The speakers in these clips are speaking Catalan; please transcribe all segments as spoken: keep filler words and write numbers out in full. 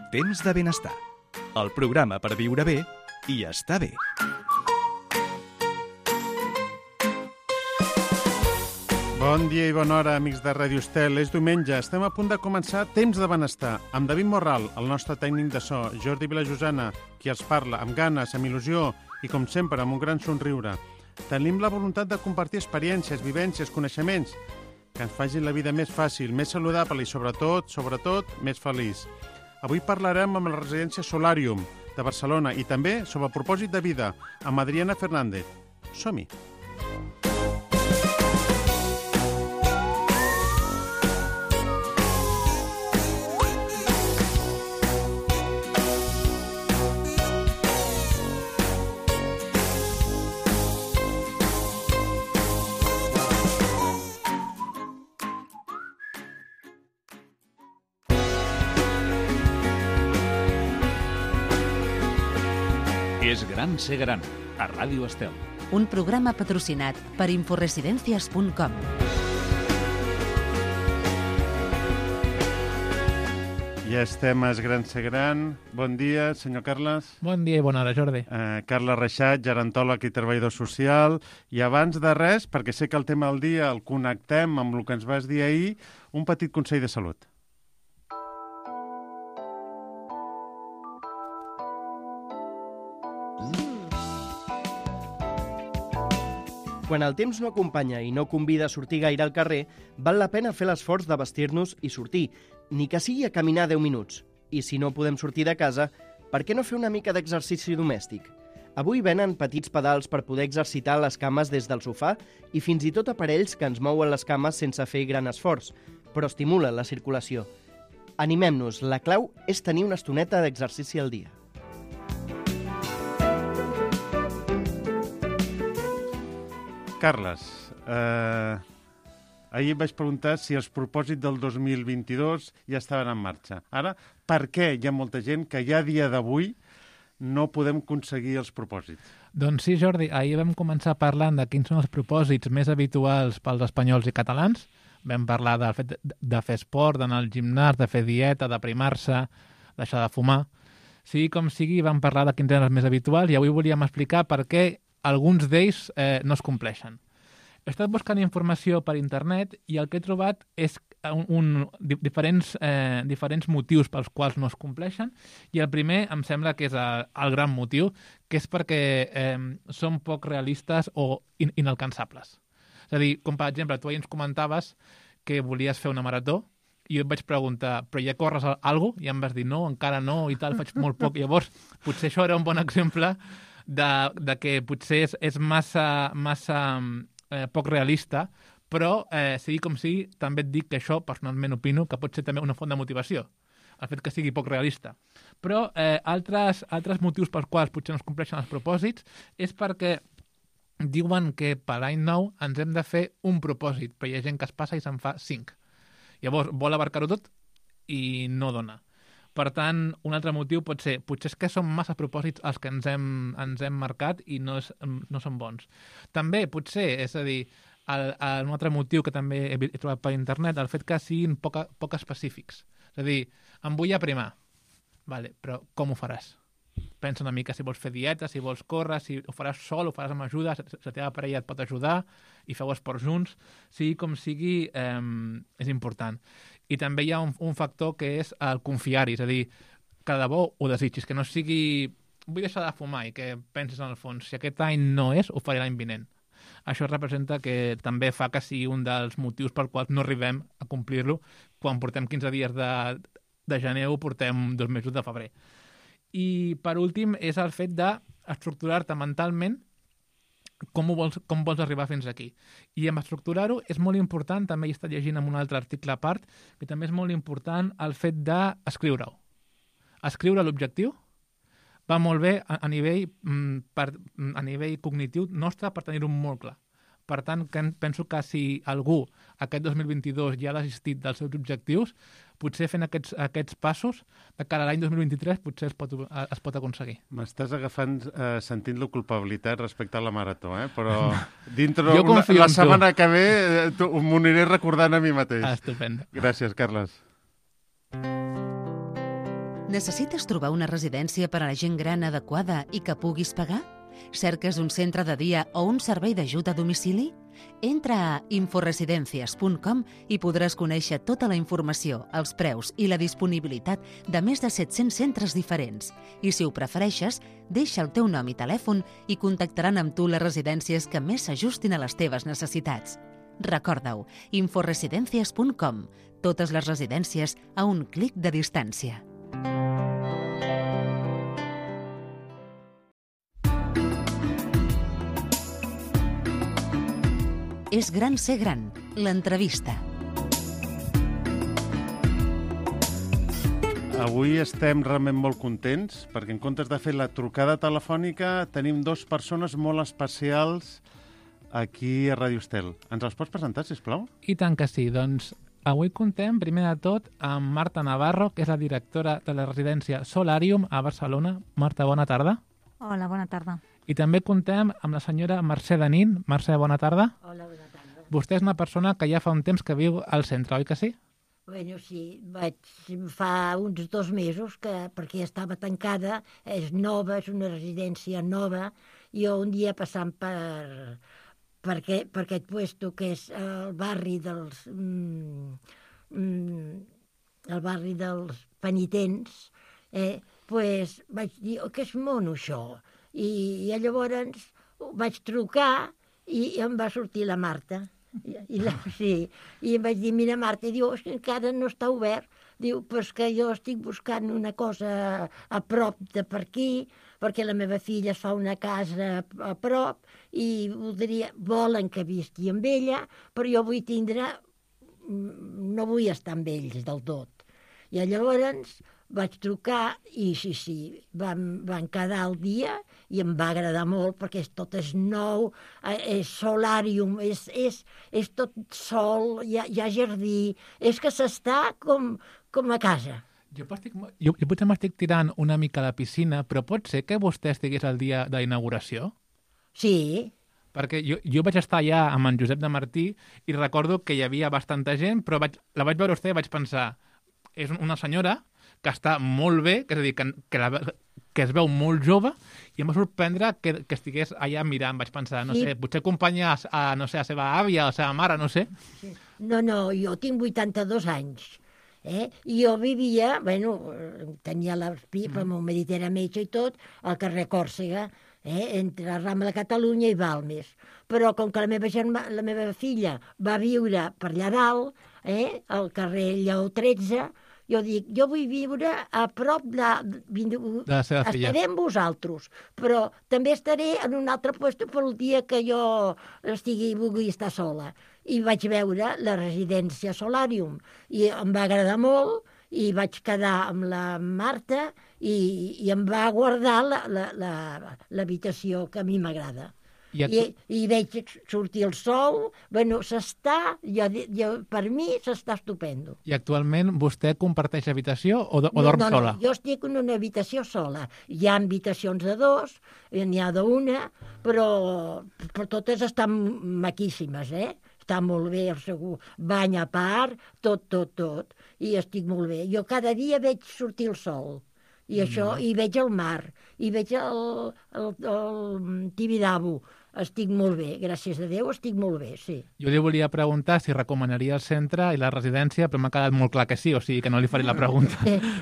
Temps de benestar, el programa per viure bé i estar bé. Bon dia i bona hora, amics de Ràdio Estel. És diumenge, estem a punt de començar Temps de benestar, amb David Morral, el nostre tècnic de so, Jordi Vilajosana, qui els parla, amb ganes, amb il·lusió i, com sempre, amb un gran somriure. Tenim la voluntat de compartir experiències, vivències, coneixements, que ens facin la vida més fàcil, més saludable i, sobretot, sobretot, més feliç. Avui parlarem amb la residència Solarium de Barcelona i també sobre el propòsit de vida amb Adriana Fernández. Som-hi! És gran ser gran, a Ràdio Estel. Un programa patrocinat per inforesidencias punt com. Ja estem a Es gran ser gran. Bon dia, senyor Carles. Bon dia i bona hora, Jordi. Eh, Carles Reixat, gerontòleg i treballador social. I abans de res, perquè sé que el tema del dia el connectem amb el que ens vas dir ahir, un petit consell de salut. Quan el temps no acompanya i no convida a sortir gaire al carrer, val la pena fer l'esforç de vestir-nos i sortir, ni que sigui a caminar deu minuts. I si no podem sortir de casa, per què no fer una mica d'exercici domèstic? Avui venen petits pedals per poder exercitar les cames des del sofà i fins i tot aparells que ens mouen les cames sense fer gran esforç, però estimulen la circulació. Animem-nos, la clau és tenir una estoneta d'exercici al dia. Carles, eh, ahir em vaig preguntar si els propòsits del dos mil vint-i-dos ja estaven en marxa. Ara, per què hi ha molta gent que ja a dia d'avui no podem aconseguir els propòsits? Doncs sí, Jordi, ahir vam començar parlant de quins són els propòsits més habituals pels espanyols i catalans. Vam parlar del fet de fer esport, d'anar al gimnàs, de fer dieta, d'aprimar-se, deixar de fumar. Sigui com sigui, vam parlar de quins eren els més habituals i avui volíem explicar per què alguns d'ells eh, no es compleixen. He estat buscant informació per internet i el que he trobat és un, un, diferents, eh, diferents motius pels quals no es compleixen i el primer em sembla que és el, el gran motiu, que és perquè eh, són poc realistes o in, inalcançables. És a dir, com per exemple, tu ahir ens comentaves que volies fer una marató i jo et vaig preguntar, però ja corres alguna cosa? I em vas dir, no, encara no, i tal, faig molt poc. Llavors, potser això era un bon exemple De, de que potser és, és massa, massa eh, poc realista, però, eh, sigui com sigui, també et dic que això, personalment opino, que pot ser també una font de motivació, el fet que sigui poc realista. Però eh, altres, altres motius pels quals potser no es compleixen els propòsits és perquè diuen que per l'any nou ens hem de fer un propòsit, però hi ha gent que es passa i se'n fa cinc. Llavors, vol abarcar-ho tot i no dona. Per tant, un altre motiu pot ser, potser és que són massa propòsits els que ens hem, ens hem marcat i no, és, no són bons. També, potser, és a dir, el, el, un altre motiu que també he, he trobat per internet, el fet que siguin poc, poc específics. És a dir, em vull aprimar, vale, però com ho faràs? Pensa una mica si vols fer dieta, si vols córrer, si ho faràs sol, ho faràs amb ajuda, la teva parella et pot ajudar i feu esport junts. Sigui com sigui, eh, és important. I també hi ha un, un factor que és el confiar-hi, és a dir, que de debò ho desitgis, que no sigui vull deixar de fumar i que penses en el fons, si aquest any no és, ho faré l'any vinent. Això representa que també fa que sigui un dels motius per quals no arribem a complir-lo quan portem quinze dies de, de gener o portem dos mesos de febrer. I, per últim, és el fet d'estructurar-te mentalment com, ho vols, com vols arribar fins aquí. I amb estructurar-ho és molt important, també he estat llegint en un altre article a part, que també és molt important el fet d'escriure-ho. Escriure l'objectiu va molt bé a, a, nivell, per, a nivell cognitiu nostre per tenir-ho molt clar. Per tant, que penso que si algú aquest dos mil vint-i-dos ja ha desistit dels seus objectius, potser fent aquests, aquests passos, de cara a l'any dos mil vint-i-tres, potser es pot, es pot aconseguir. M'estàs agafant, eh, sentint la culpabilitat respecte a la marató, eh? Però dintre jo una, la tu. setmana que ve eh, m'ho aniré recordant a mi mateix. Ah, estupendo. Gràcies, Carles. Necessites trobar una residència per a la gent gran adequada i que puguis pagar? Cerques un centre de dia o un servei d'ajut a domicili? Entra a inforesidencias punt com i podràs conèixer tota la informació, els preus i la disponibilitat de més de set-cents centres diferents. I si ho prefereixes, deixa el teu nom i telèfon i contactaran amb tu les residències que més s'ajustin a les teves necessitats. Recorda-ho, inforesidencias punt com. Totes les residències a un clic de distància. És gran ser gran, l'entrevista. Avui estem realment molt contents perquè en comptes de fer la trucada telefònica tenim dues persones molt especials aquí a Ràdio Estel. Ens els pots presentar, sisplau? I tant que sí. Doncs avui contem, primer de tot, amb Marta Navarro, que és la directora de la residència Solarium a Barcelona. Marta, bona tarda. Hola, bona tarda. I també contem amb la senyora Mercè Danín. Mercè, bona tarda. Hola, bona tarda. Vostè és una persona que ja fa un temps que viu al centre, oi que sí? Bueno, sí, vaig fa uns dos mesos que, perquè estava tancada, és nova, és una residència nova, i jo un dia passant per, per, aquest, per aquest puesto que és el barri dels mm, mm, el barri dels penitents, eh, pues vaig dir, oh, que és mono això? I, i llavors vaig trucar i em va sortir la Marta. I, i, la, sí, i em vaig dir, mira Marta, diu, és que encara no està obert. Diu, però és que jo estic buscant una cosa a prop de per aquí, perquè la meva filla es fa una casa a prop i voldria, volen que visqui amb ella, però jo vull tindre, no vull estar amb ells del tot. I llavors vaig trucar i sí, sí, vam, vam quedar el dia i em va agradar molt perquè és, tot és nou, és solàrium, és, és, és tot sol, hi ha, hi ha jardí, és que s'està com, com a casa. Jo, estic, jo, jo potser m'estic tirant una mica a la piscina, però pot ser que vostè estigués el dia de inauguració? Sí. Perquè jo, jo vaig estar allà amb en Josep de Martí i recordo que hi havia bastanta gent, però vaig, la vaig veure vostè i vaig pensar, és una senyora que està molt bé, que és a dir, que, que, la, que es veu molt jove, i em va sorprendre que, que estigués allà mirant. Vaig pensar, no sí. sé, potser acompanya a, no sé, a la seva àvia, a la seva mare, no sé. Sí. No, no, jo tinc vuitanta-dos anys. Eh? I jo vivia, bueno, tenia la pipa, mm. el meu marit era metge i tot, al carrer Còrsega, eh? entre la Rambla de Catalunya i Balmes. Però com que la meva, germa, la meva filla va viure per allà dalt, eh? al carrer Lleó tretze, jo dic, jo vull viure a prop de... de, de la seva filla. Estaré amb vosaltres, però també estaré en un altre lloc per el dia que jo estigui, vulgui estar sola. I vaig veure la residència Solarium i em va agradar molt i vaig quedar amb la Marta i, i em va guardar l'habitació la, la, que a mi m'agrada. I, I, I veig sortir el sol, bueno, s'està, jo, jo, per mi s'està estupendo. I actualment vostè comparteix habitació o, o dorm no, no, sola? No, jo estic en una habitació sola. Hi ha habitacions de dos, n'hi ha d'una, però, però totes estan maquíssimes, eh? Està molt bé, el seu bany a part, tot, tot, tot, i estic molt bé. Jo cada dia veig sortir el sol. I això, mm. i veig el mar, i veig el, el, el Tibidabo. Estic molt bé, gràcies a Déu, estic molt bé, sí. Jo li volia preguntar si recomanaria el centre i la residència, però m'ha quedat molt clar que sí, o sigui que no li faré la pregunta.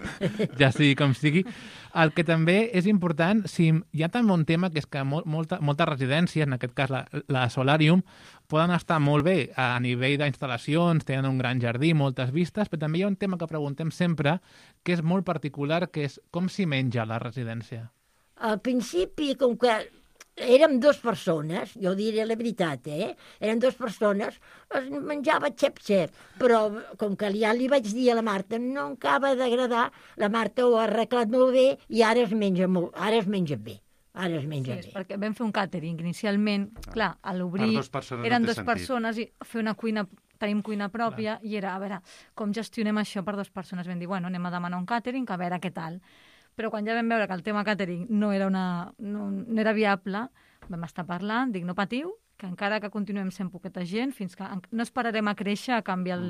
Ja sigui com sigui. El que també és important, si hi ha també un tema que és que molta, moltes residències, en aquest cas la, la Solarium, poden estar molt bé a nivell d'instal·lacions, tenen un gran jardí, moltes vistes, però també hi ha un tema que preguntem sempre, que és molt particular, que és com s'hi menja la residència. Al principi, com que érem dues persones, jo diré la veritat, eh? Eren dues persones, es menjava xep-xep, però com que ja li vaig dir a la Marta, no em acaba d'agradar, la Marta ho ha arreglat molt bé i ara es menja molt, ara es menja bé. Ara es menja sí, bé. Perquè vam fer un càtering inicialment, ah, clar, a l'obrir eren dues persones i fer una cuina, tenim cuina pròpia, clar. I era, a veure, com gestionem això per dues persones? Vam dir, bueno, anem a demanar un càtering, a veure què tal. Però quan ja vam veure que el tema càtering no era, una, no, no era viable, vam estar parlant, dic, no patiu, que encara que continuem sent poqueta gent, fins que no esperarem a créixer a canviar el,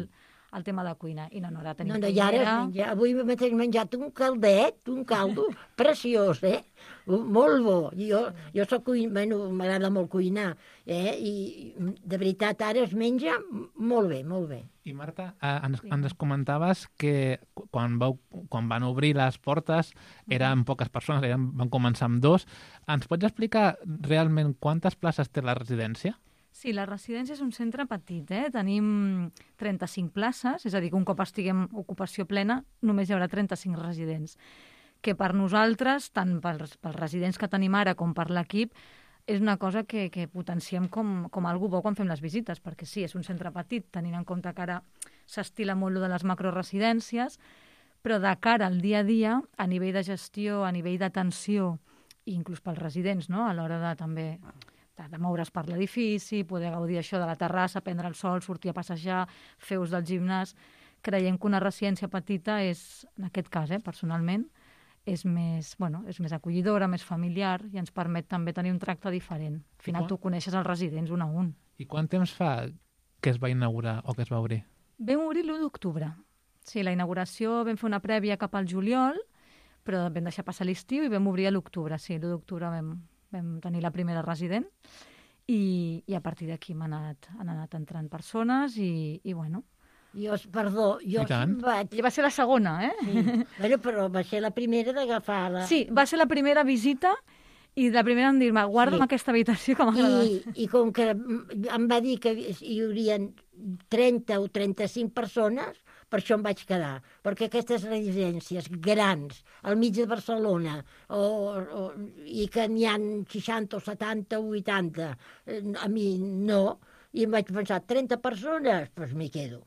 el tema de cuina. I no, no, ara tenim no, no, i ara es menja. Avui mateix he menjat un caldet, un caldo preciós, eh? Molt bo. Jo, jo soc cuina, bueno, m'agrada molt cuinar, eh? I de veritat ara es menja molt bé, molt bé. I Marta, eh, ens, ens comentaves que quan, vau, quan van obrir les portes eren poques persones, eren, van començar amb dos. Ens pots explicar realment quantes places té la residència? Sí, la residència és un centre petit, eh? Tenim trenta-cinc places, és a dir, que un cop estiguem ocupació plena només hi haurà trenta-cinc residents, que per nosaltres, tant pels, pels residents que tenim ara com per l'equip, és una cosa que, que potenciem com, com algú bo quan fem les visites, perquè sí, és un centre petit, tenint en compte que ara s'estila molt lo de les macroresidències, però de cara al dia a dia, a nivell de gestió, a nivell d'atenció, i inclús pels residents, no? A l'hora de també de, de moure's per l'edifici, poder gaudir això de la terrassa, prendre el sol, sortir a passejar, fer ús del gimnàs. Creiem que una residència petita és, en aquest cas, eh, personalment, és més, bueno, és més acollidora, més familiar i ens permet també tenir un tracte diferent. Al final tu coneixes els residents un a un. I quant temps fa que es va inaugurar o que es va obrir? Vam obrir l'u d'octubre. Sí, la inauguració vam fer una prèvia cap al juliol, però vam deixar passar l'estiu i vam obrir a l'octubre. Sí, l'u d'octubre vam, vam tenir la primera resident i, i a partir d'aquí han anat, han anat entrant persones i, i bueno... Jo, perdó, jo vaig... I va ser la segona, eh? Sí. Bueno, però va ser la primera d'agafar la... Sí, va ser la primera visita i la primera em dir-me, guarda'm sí. aquesta habitació que m'agrada. I, I com que em va dir que hi haurien trenta o trenta-cinc persones, per això em vaig quedar. Perquè aquestes residències grans, al mig de Barcelona, o, o, i que n'hi ha seixanta o setanta o vuitanta, a mi no, i em vaig pensar, trenta persones? Doncs m'hi quedo.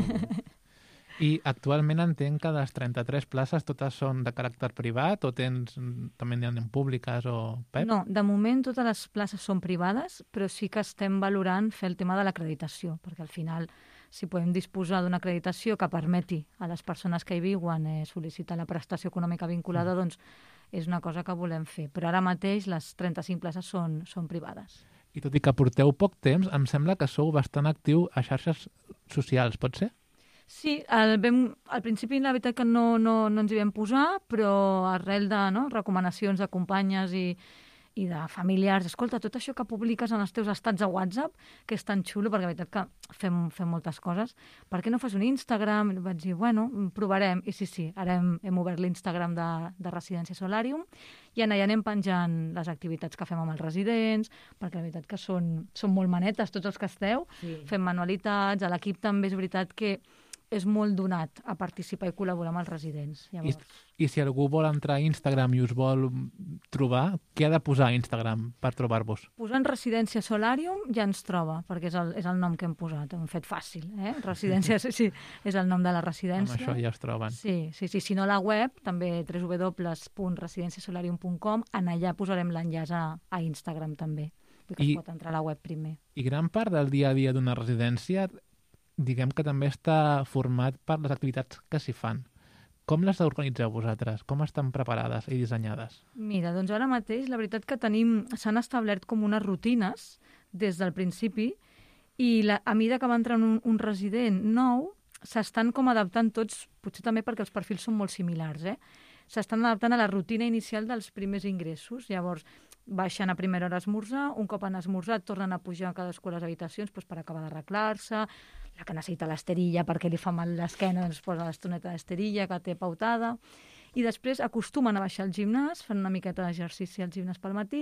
I actualment entenc que les trenta-tres places totes són de caràcter privat o tens també n'hi ha públiques o P E P? No, de moment totes les places són privades, però sí que estem valorant fer el tema de l'acreditació, perquè al final si podem disposar d'una acreditació que permeti a les persones que hi viuen eh, sol·licitar la prestació econòmica vinculada, mm. doncs és una cosa que volem fer. Però ara mateix les trenta-cinc places són, són privades. I tot i que porteu poc temps, em sembla que sou bastant actiu a xarxes socials, pot ser? Sí, el vam, al principi la veritat que no, no, no ens hi vam posar, però arrel de no, recomanacions de companyes i, i de familiars, escolta, tot això que publiques en els teus estats a WhatsApp, que és tan xulo, perquè la veritat que fem, fem moltes coses, per què no fas un Instagram? I vaig dir, bueno, provarem, i sí, sí, ara hem, hem obert l'Instagram de, de Residència Solarium, i allà anem penjant les activitats que fem amb els residents, perquè la veritat que són, són molt manetes tots els que esteu, sí. Fem manualitats, a l'equip també és veritat que és molt donat a participar i col·laborar amb els residents. I, I si algú vol entrar a Instagram i us vol trobar, què ha de posar a Instagram per trobar-vos? Posant Residència Solarium ja ens troba, perquè és el, és el nom que hem posat. Hem fet fàcil, eh? Residència, sí, sí, és el nom de la residència. Amb això ja es troben. Sí, sí, sí. Si no, la web, també w w w punt residència solarium punt com, en allà posarem l'enllaç a, a Instagram també, que I, es pot entrar a la web primer. I gran part del dia a dia d'una residència diguem que també està format per les activitats que s'hi fan. Com les organitzeu vosaltres? Com estan preparades i dissenyades? Mira, doncs ara mateix la veritat que tenim, s'han establert com unes rutines des del principi i la, a mesura que va entrant un, un resident nou, s'estan com adaptant tots, potser també perquè els perfils són molt similars, eh? S'estan adaptant a la rutina inicial dels primers ingressos. Llavors, baixen a primera hora a esmorzar, un cop han esmorzat tornen a pujar a cadascú a les habitacions doncs, per acabar d'arreglar-se, la que necessita l'esterilla perquè li fa mal l'esquena, doncs posa l'estoneta d'esterilla que té pautada, i després acostumen a baixar al gimnàs, fan una miqueta d'exercici al gimnàs pel matí,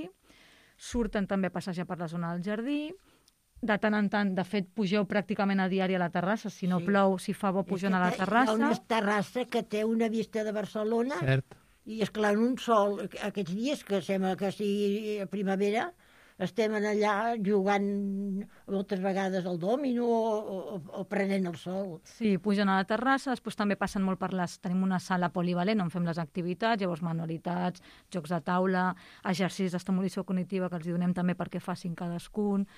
surten també a passejar per la zona del jardí, de tant en tant, de fet, pugeu pràcticament a diari a la terrassa, si no sí. plou, si fa bo, pugen a la terrassa. Hi ha una terrassa que té una vista de Barcelona, Cert. I esclar, en un sol, aquests dies, que sembla que sigui primavera, estem allà jugant moltes vegades al dòmino o, o, o prenent el sol. Sí, pugen a la terrassa, després també passen molt per les... Tenim una sala polivalent on fem les activitats, llavors manualitats, jocs de taula, exercicis d'estimulació cognitiva que els donem també perquè facin cadascun.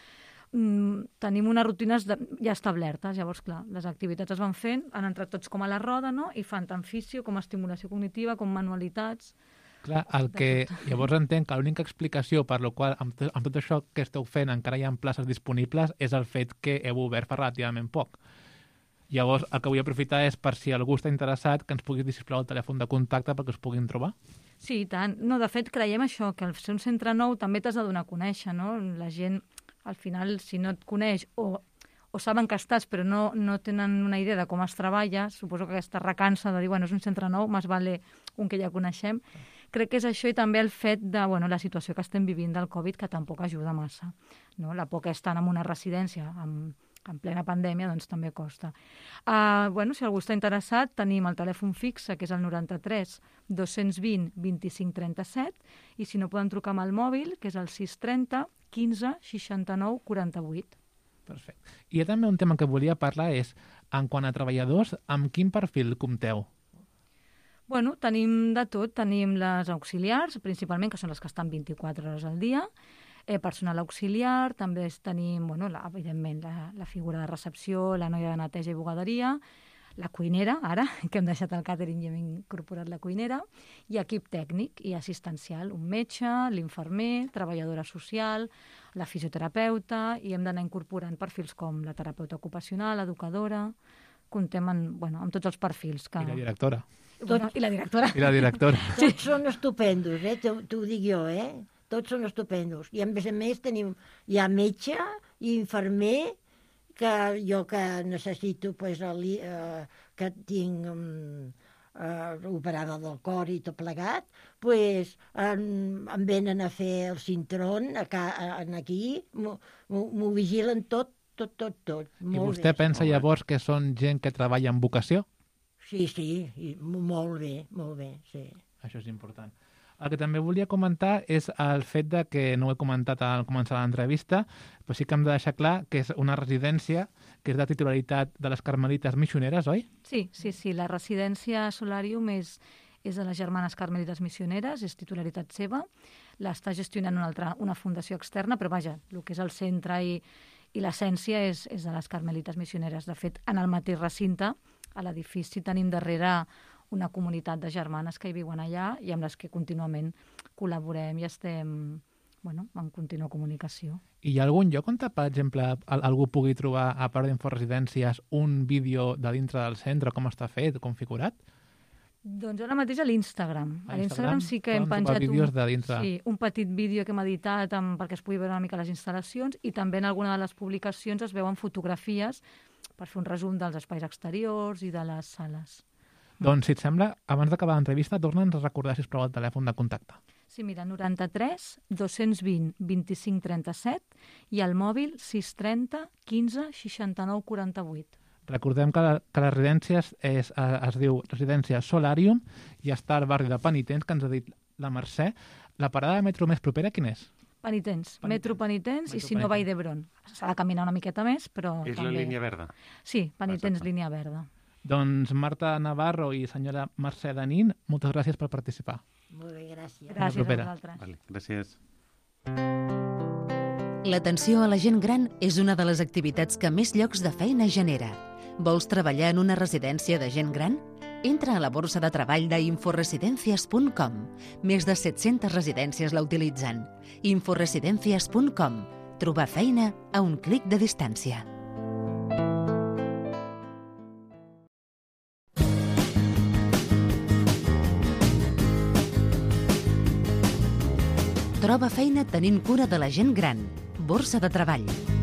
Mm, tenim unes rutines de, ja establertes, llavors, clar, les activitats es van fent, han entrat tots com a la roda, no?, i fan tant fisio com estimulació cognitiva, com manualitats. Clar, el que llavors entenc que l'única explicació per la qual amb, amb tot això que esteu fent encara hi ha places disponibles és el fet que heu obert fa relativament poc. Llavors, el que vull aprofitar és, per si algú està interessat, que ens puguis dir, sisplau, el telèfon de contacte perquè us puguin trobar. Sí, i tant. No, de fet, creiem això, que al ser un centre nou també t'has de donar a conèixer, no? La gent, al final, si no et coneix o, o saben que estàs però no, no tenen una idea de com es treballa, suposo que aquesta recança de dir, bueno, és un centre nou, més vale un que ja coneixem. Crec que és això i també el fet de bueno, la situació que estem vivint del Covid, que tampoc ajuda massa. No? La por que estan en una residència amb, en plena pandèmia doncs també costa. Uh, bueno, si algú està interessat, tenim el telèfon fixe, que és el noranta-tres dos-cents vint vint-i-cinc trenta-set, i si no poden trucar amb el mòbil, que és el sis trenta quinze seixanta-nou quaranta-vuit. Perfecte. I hi ha també un tema que volia parlar, és, en quant a treballadors, amb quin perfil compteu? Bueno, tenim de tot. Tenim les auxiliars, principalment, que són les que estan vint-i-quatre hores al dia, eh, personal auxiliar, també tenim, bueno, la, evidentment, la, la figura de recepció, la noia de neteja i bugaderia, la cuinera, ara, que hem deixat el càtering i hem incorporat la cuinera, i equip tècnic i assistencial, un metge, l'infermer, treballadora social, la fisioterapeuta, i hem d'anar incorporant perfils com la terapeuta ocupacional, educadora, comptem en, bueno, amb tots els perfils. Que... I la directora. Bueno, I la directora. I la directora. Sí. Tots són estupendos, eh? T'ho dic jo, eh? Tots són estupendos. I a més a més tenim ja metge i infermer, que jo que necessito, pues, el, eh, que tinc um, eh, operada del cor i tot plegat, pues, em, em venen a fer el cintrón acá, aquí, m'ho vigilen tot, tot, tot, tot. I vostè bé, pensa llavors que són gent que treballa en vocació? Sí, sí, i molt bé, molt bé, sí. Això és important. El que també volia comentar és el fet de que, no ho he comentat al començar l'entrevista, però sí que hem de deixar clar que és una residència que és de titularitat de les Carmelites Missioneres, oi? Sí, sí, sí. La residència Solarium és, és de les Germanes Carmelites Missioneres, és titularitat seva. L'està gestionant una, altra, una fundació externa, però vaja, el que és el centre i, i l'essència és, és de les Carmelites Missioneres. De fet, en el mateix recinte, a l'edifici, tenim darrere una comunitat de germanes que hi viuen allà i amb les que contínuament col·laborem i estem bueno, en contínua comunicació. I hi ha algun lloc on, per exemple, algú pugui trobar, a part d'Inforesidències, un vídeo de dintre del centre, com està fet, configurat? Doncs ara mateix a l'Instagram. A l'Instagram sí que hem penjat un, de dintre. Sí, un petit vídeo que hem editat amb, perquè es pugui veure una mica les instal·lacions, i també en alguna de les publicacions es veuen fotografies per fer un resum dels espais exteriors i de les sales. Doncs, si et sembla, abans d'acabar l'entrevista, torna'ns a recordar, sisplau, el telèfon de contacte. Sí, mira, noranta-tres dos-cents vint vint-i-cinc trenta-set i el mòbil sis trenta quinze seixanta-nou quaranta-vuit. Recordem que la, que la residència es, es, es diu Residència Solarium i està al barri de Penitents, que ens ha dit la Mercè. La parada de metro més propera, quin és? Penitents, Penitents. Metro Penitents, metro i si no Vall d'Hebron. S'ha de caminar una miqueta més, però és també... la línia verda? Sí, Penitents, Exacte. línia verda. Doncs Marta Navarro i senyora Mercè Danín, moltes gràcies per participar. Molt bé, gràcies. Gràcies a vosaltres. Vale, gràcies. L'atenció a la gent gran és una de les activitats que més llocs de feina genera. Vols treballar en una residència de gent gran? Entra a la borsa de treball d'inforesidencias punt com. Més de set-centes residències la utilitzen. inforesidencias punt com. Trobar feina a un clic de distància. Troba feina tenint cura de la gent gran. Borsa de treball.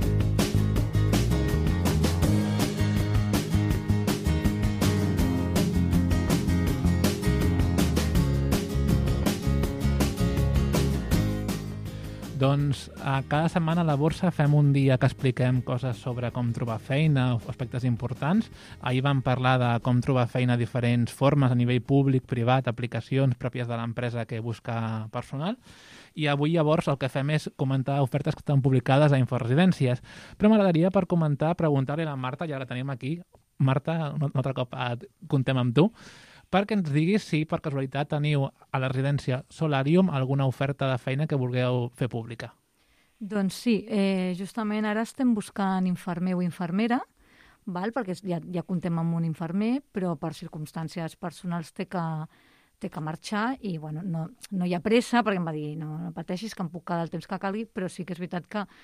Doncs a cada setmana a la borsa fem un dia que expliquem coses sobre com trobar feina o aspectes importants. Ahir vam parlar de com trobar feina a diferents formes a nivell públic, privat, aplicacions pròpies de l'empresa que busca personal. I avui llavors el que fem és comentar ofertes que estan publicades a Inforesidències. Però m'agradaria per comentar, preguntar-li a la Marta, ja la tenim aquí. Marta, un altre cop contem amb tu, perquè ens diguis si per casualitat teniu a la residència Solarium alguna oferta de feina que vulgueu fer pública. Doncs sí, eh, justament ara estem buscant infermer o infermera, val? Perquè ja, ja comptem amb un infermer, però per circumstàncies personals té que, té que marxar i bueno, no, no hi ha pressa, perquè em va dir no, no pateixis que em puc quedar el temps que calgui, però sí que és veritat que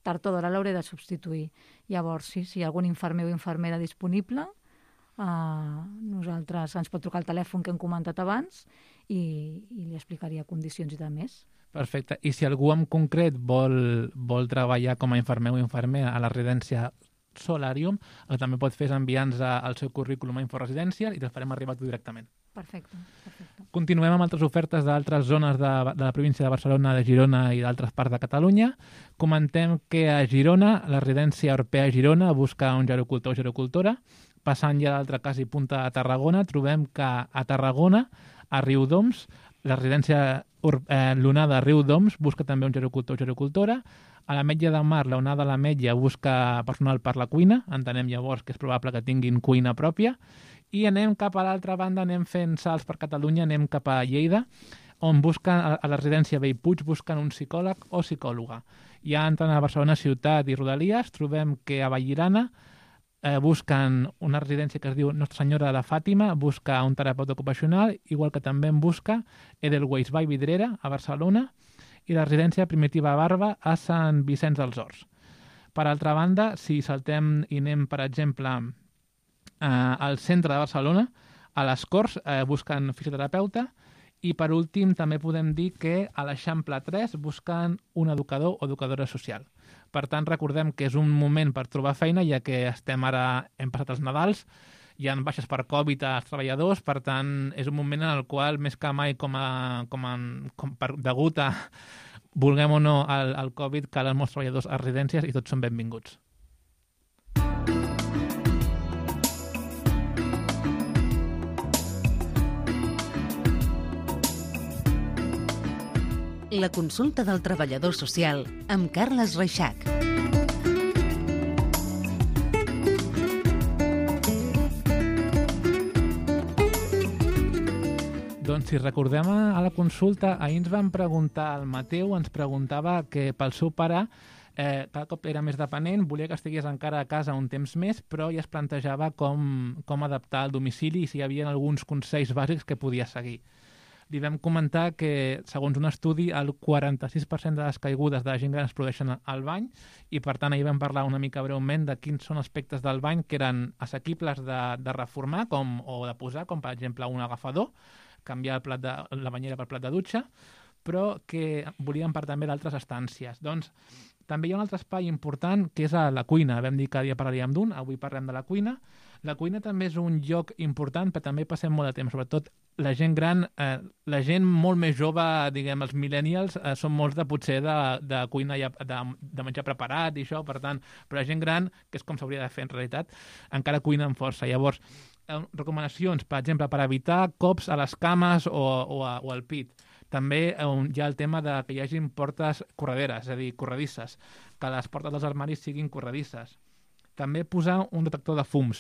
tard o d'hora l'hauré de substituir. Llavors, sí, si hi ha algun infermer o infermera disponible, uh, nosaltres ens pot trucar al telèfon que hem comentat abans i, i li explicaria condicions i de més. Perfecte. I si algú en concret vol, vol treballar com a infermer o infermera a la residència Solarium, el que també pot fer és enviar-nos el seu currículum a Inforesidència i te'l farem arribar tu directament. Perfecte, perfecte. Continuem amb altres ofertes d'altres zones de, de la província de Barcelona, de Girona i d'altres parts de Catalunya. Comentem que a Girona, la residència Orpea Girona busca un gerocultor o gerocultora. Passant ja a l'altre cas i punta a Tarragona, trobem que a Tarragona, a Riudoms, la residència eh, l'Onada Riudoms busca també un gerocultor o gerocultora. A l'Ametlla de Mar, la Onada l'Ametlla busca personal per la cuina. Entenem llavors que és probable que tinguin cuina pròpia. I anem cap a l'altra banda, anem fent salts per Catalunya, anem cap a Lleida, on busquen, a la residència Bellpuig, busquen un psicòleg o psicòloga. Ja entrant a Barcelona Ciutat i Rodalies, trobem que a Vallirana eh, busquen una residència que es diu Nostra Senyora de la Fàtima, busca un terapeuta ocupacional, igual que també en busca Edelweiss Vall Vidrera, a Barcelona, i la residència Primitiva Barba a Sant Vicenç dels Horts. Per altra banda, si saltem i anem, per exemple, eh, al centre de Barcelona, a les Corts eh, busquen fisioterapeuta, i per últim també podem dir que a l'Eixample tres busquen un educador o educadora social. Per tant, recordem que és un moment per trobar feina, ja que estem ara, hem passat els Nadals, hi ha baixes per Covid als treballadors, per tant, és un moment en el qual, més que mai, com a, com a, com per, degut a, vulguem o no, al, al Covid, calen molts treballadors a residències i tots són benvinguts. La consulta del treballador social amb Carles Reixac. Doncs si recordem a la consulta, ahir ens van preguntar, el Mateu ens preguntava que pel seu pare eh, cada cop era més dependent, volia que estigués encara a casa un temps més, però ja es plantejava com, com adaptar el domicili i si hi havia alguns consells bàsics que podia seguir. Li vam comentar que, segons un estudi, el quaranta-sis per cent de les caigudes de la gent gran es produeixen al bany i, per tant, ahir vam parlar una mica breument de quins són aspectes del bany que eren assequibles de, de reformar com, o de posar, com per exemple un agafador, canviar el plat de, la banyera per plat de dutxa, però que volíem parlar també d'altres estàncies. Doncs també hi ha un altre espai important que és a la cuina. Vam dir que cada dia parlaríem d'un, avui parlem de la cuina. La cuina també és un lloc important, però també passem molt de temps, sobretot la gent gran, eh, la gent molt més jove, diguem, els millennials, eh, són molts de potser de, de cuina, ja, de, de menjar preparat i això, per tant, però la gent gran, que és com s'hauria de fer en realitat, encara cuina amb força. Llavors, eh, recomanacions, per exemple, per evitar cops a les cames o, o, a, o al pit. També eh, hi ha el tema de que hi hagin portes correderes, és a dir, corredisses, que les portes dels armaris siguin corredisses. També posar un detector de fums.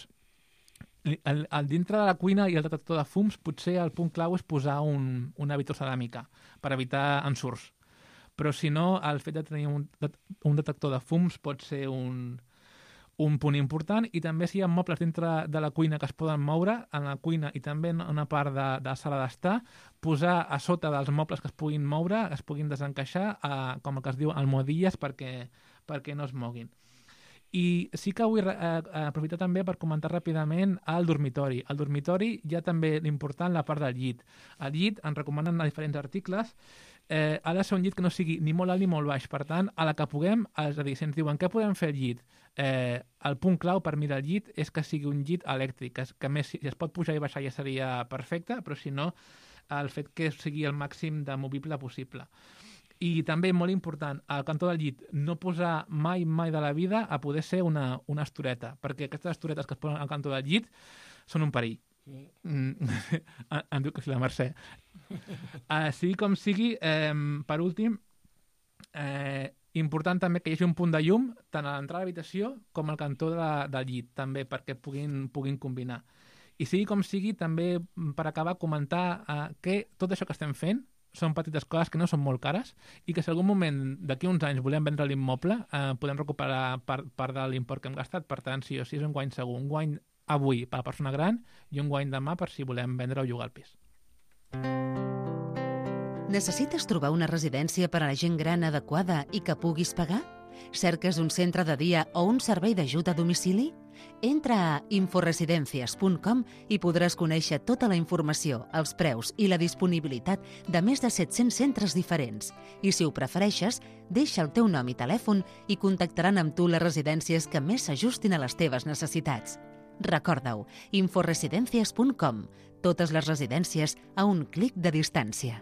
El, el dintre de la cuina i el detector de fums, potser el punt clau és posar un, una vitroceràmica per evitar ensurts. Però si no, el fet de tenir un, un detector de fums pot ser un, un punt important. I també si hi ha mobles dintre de la cuina que es poden moure, en la cuina i també en una part de, de la sala d'estar, posar a sota dels mobles que es puguin moure, es puguin desencaixar, a, com el que es diu, almohadilles perquè, perquè no es moguin. I sí que vull eh, aprofitar també per comentar ràpidament el dormitori. El dormitori hi ha també l'important la part del llit. El llit, en recomanen a diferents articles, eh, ha de ser un llit que no sigui ni molt alt ni molt baix. Per tant, a la que puguem, és a dir, si ens diuen què podem fer al llit, eh, el punt clau per mi del llit és que sigui un llit elèctric, que, que més, si es pot pujar i baixar ja seria perfecte, però si no, el fet que sigui el màxim de movible possible. I també, molt important, al cantó del llit, no posar mai, mai de la vida a poder ser una, una estoreta, perquè aquestes estoretes que es posen al cantó del llit són un perill. Sí. Mm, em diu que sí la Mercè. Uh, sigui com sigui, eh, per últim, eh, important també que hi hagi un punt de llum tant a l'entrada de l'habitació com al cantó de la, del llit, també perquè puguin, puguin combinar. I sigui com sigui, també, per acabar, comentar eh, que tot això que estem fent són petites coses que no són molt cares i que si algun moment d'aquí uns anys volem vendre l'immoble eh, podem recuperar part, part de l'import que hem gastat. Per tant, sí o sí és un guany segur. Un guany avui per a la persona gran i un guany demà per si volem vendre o llogar el pis. Necessites trobar una residència per a la gent gran adequada i que puguis pagar? Cerques un centre de dia o un servei d'ajut a domicili? Entra a inforesidencias punt com i podràs conèixer tota la informació, els preus i la disponibilitat de més de set-cents centres diferents. I si ho prefereixes, deixa el teu nom i telèfon i contactaran amb tu les residències que més s'ajustin a les teves necessitats. Recorda-ho, inforesidencias punt com. Totes les residències a un clic de distància.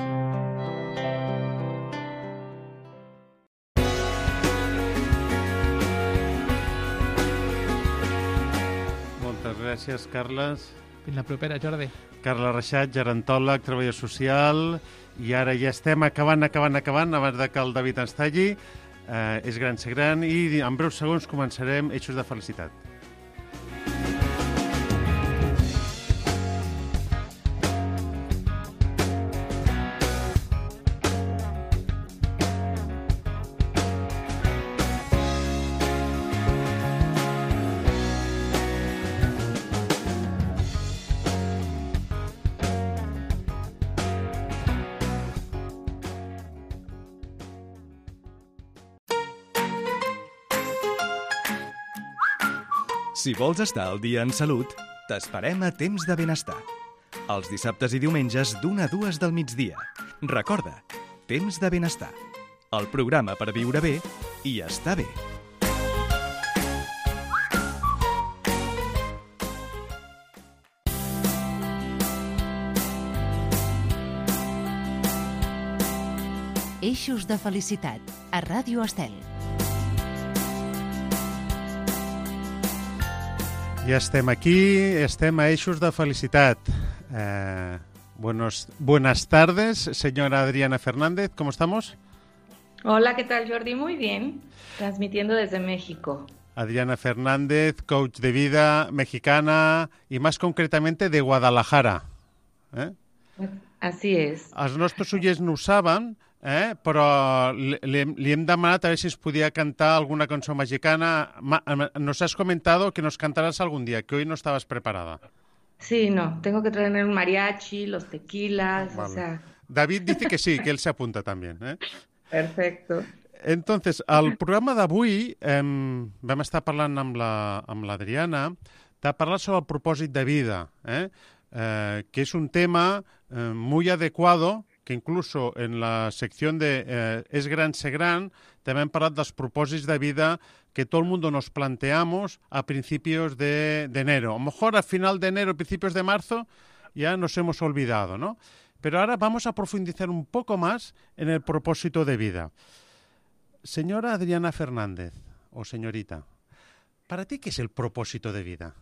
Moltes gràcies, Carles. Fins la propera, Jordi. Carla Reixat, gerontòleg, treballador social, i ara ja estem acabant, acabant, acabant, abans de que el David ens talli. Eh, és gran ser gran, i en breus segons començarem Eixos de felicitat. Si vols estar al dia en salut, t'esperem a Temps de Benestar. Els dissabtes i diumenges d'una a dues del migdia. Recorda, Temps de Benestar. El programa per viure bé i estar bé. Eixos de felicitat, a Ràdio Estel. Ja estem aquí, estem a Eixos de felicitat. Eh, buenos, buenas tardes, señora Adriana Fernández, ¿cómo estamos? Hola, ¿qué tal, Jordi? Muy bien, transmitiendo desde México. Adriana Fernández, coach de vida, mexicana y más concretamente de Guadalajara. Eh? Así és. Els nostres oients no ho saben, eh? però li, li hem demanat a veure si ens podia cantar alguna cançó mexicana. Ma, nos has comentado que nos cantarás algún día, que hoy no estabas preparada. Sí, no, tengo que traer un mariachi, los tequilas, vale. O sea... David dice que sí, que él se apunta también. Eh? Perfecto. Entonces, al programa d'avui eh, vam estar parlant amb la, amb l'Adriana de parlar sobre el propòsit de vida, eh? Eh, que es un tema eh, muy adecuado, que incluso en la sección de eh, Es gran ser gran, también han hablado de los propósitos de vida que todo el mundo nos planteamos a principios de, de enero. A lo mejor a final de enero, principios de marzo, ya nos hemos olvidado, ¿no? Pero ahora vamos a profundizar un poco más en el propósito de vida. Señora Adriana Fernández, o señorita, ¿para ti qué es el propósito de vida?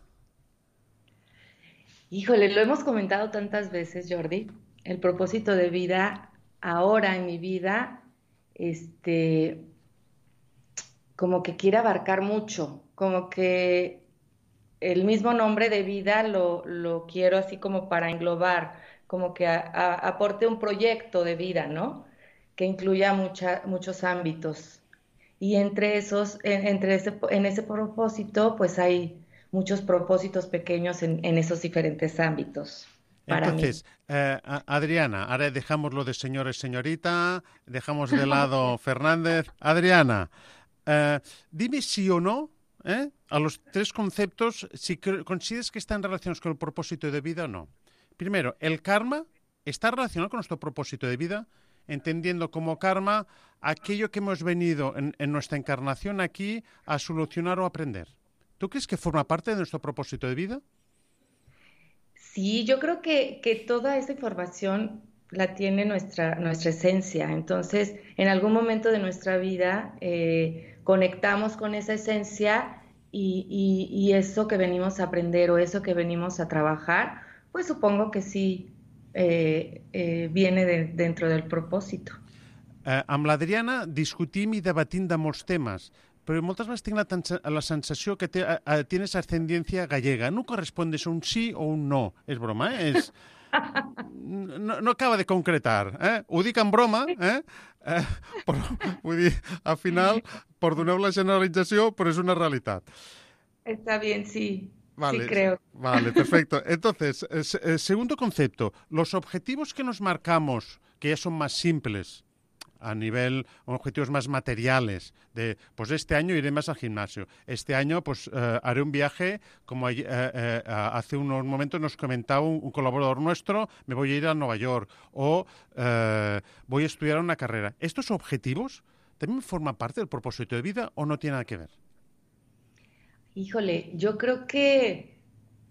Híjole, lo hemos comentado tantas veces, Jordi. El propósito de vida ahora en mi vida, este, como que quiere abarcar mucho, como que el mismo nombre de vida lo, lo quiero así como para englobar, como que a, a, aporte un proyecto de vida, ¿no? Que incluya mucha, muchos ámbitos. Y entre esos, en, entre ese, en ese propósito, pues hay muchos propósitos pequeños en, en esos diferentes ámbitos. Para Entonces, mí. Eh, Adriana, ahora dejamos lo de señor y señorita, dejamos de lado Fernández. Adriana, eh, dime sí o no, eh, a los tres conceptos, si consideras que están relacionados con el propósito de vida o no. Primero, ¿el karma está relacionado con nuestro propósito de vida? Entendiendo como karma aquello que hemos venido en, en nuestra encarnación aquí a solucionar o aprender. ¿Tú crees que forma parte de nuestro propósito de vida? Sí, yo creo que, que toda esa información la tiene nuestra, nuestra esencia. Entonces, en algún momento de nuestra vida eh, conectamos con esa esencia y, y, y eso que venimos a aprender o eso que venimos a trabajar, pues supongo que sí eh, eh, viene de, dentro del propòsito. Eh, amb l'Adriana discutim i debatim de molts temes, pero moltes vegades tinc la, la sensació que te, a, tienes ascendencia gallega. Nunca respondes un sí o un no. És broma, eh? És... No, no acaba de concretar. Eh? Ho dic en broma, eh? Eh, però, vull dir, al final, perdoneu la generalització, però és una realitat. Está bien, sí. Vale, sí, creo. Vale, perfecto. Entonces, eh, segundo concepto, los objetivos que nos marcamos, que ya son más simples, a nivel, objetivos más materiales, de, pues este año iré más al gimnasio, este año pues eh, haré un viaje, como eh, eh, hace unos momentos nos comentaba un, un colaborador nuestro, me voy a ir a Nueva York, o eh, voy a estudiar una carrera. ¿Estos objetivos también forman parte del propósito de vida o no tiene nada que ver? Híjole, yo creo que,